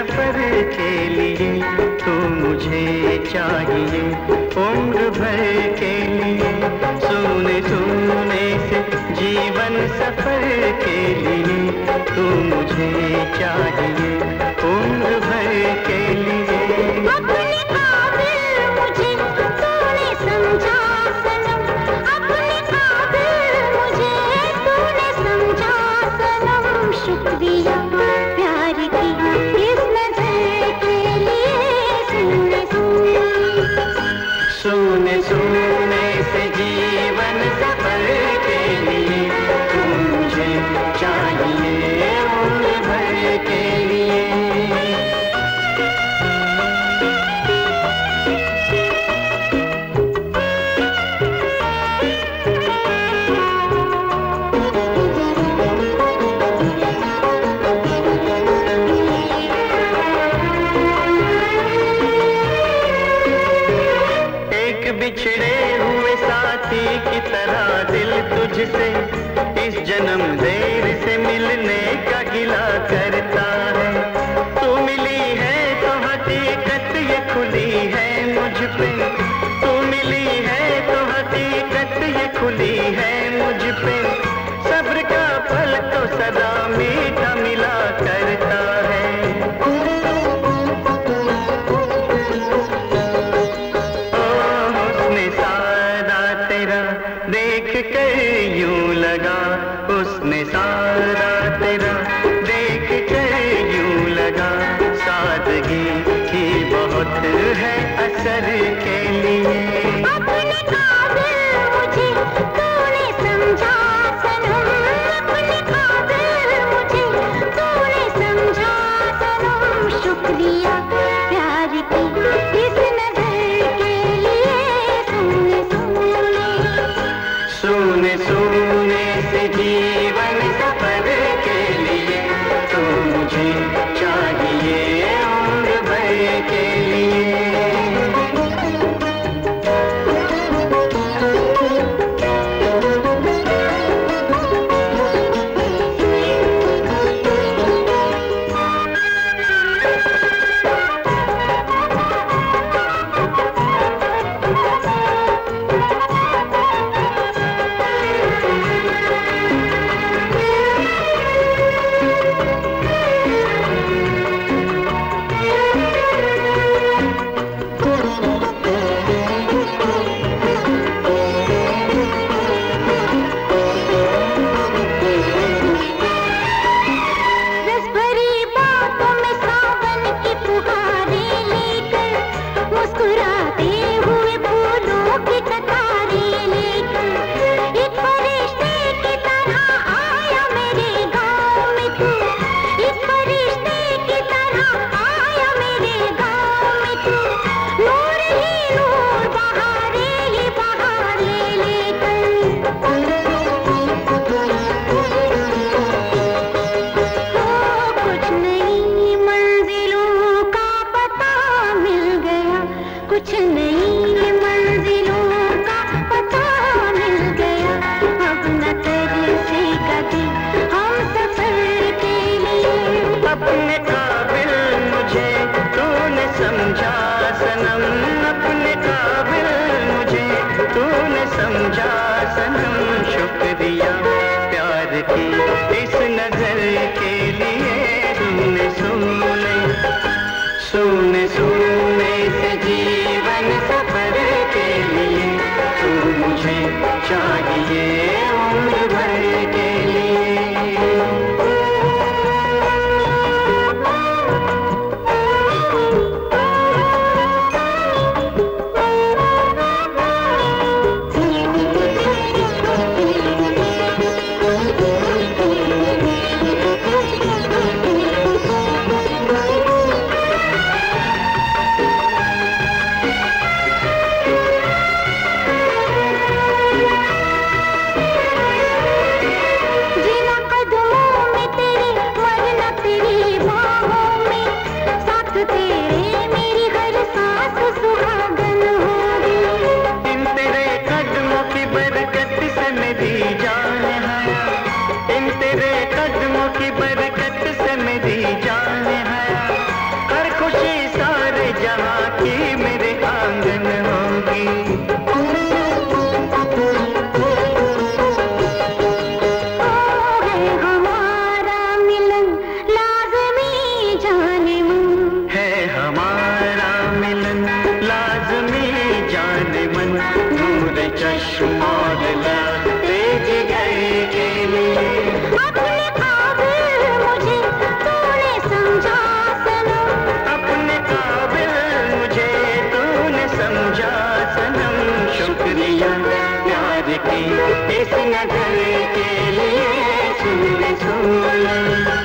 सफर के लिए तू मुझे चाहिए उम्र भर के लिए। सुने सुने से जीवन सफर के लिए तू मुझे चाहिए उम्र भर के लिए। अपने काबिल मुझे तूने समझा सनम, अपने काबिल मुझे तूने समझा सनम। शुक्रिया प्यार की इस नजर के लिए। सुने सुने सुने से जीवन सफर के लिए तू मुझे चाहिए उम्र भर के लिए। बिछड़े हुए साथी की तरह दिल तुझसे इस जन्म देर से मिलने का गिला करता है। तू मिली है तो हकीकत ये खुली है मुझ पे, तू मिली है तो हकीकत ये खुली है मुझ पे। सब्र का फल तो सदा मीठा मिला करता है। देख कर यूं लगा उसने सारा तेरा, देख कर यूं लगा सादगी की बहुत है असर के लिए। अपने काबिल मुझे तूने समझा सनम, अपने काबिल मुझे तूने समझा सनम। शुक्रिया प्यार की इस नजर के लिए। सुने सुने से जीवन सफर के लिए तू मुझे चाहिए उम्र भर के लिए। कुछ नई मंजिलों का पता मिल गया। अब न तरसेगा दिल हम सफर के लिए। अपने काबिल मुझे तूने समझा सनम, अपने काबिल मुझे तूने समझा सनम। शुक्रिया प्यार की इस नजर के लिए। सुने सुने से जीवन सफर के लिए तू मुझे चाहिए उम्र भर के लिए। प्यार की इस नजर के लिए सुन ले सुन ले।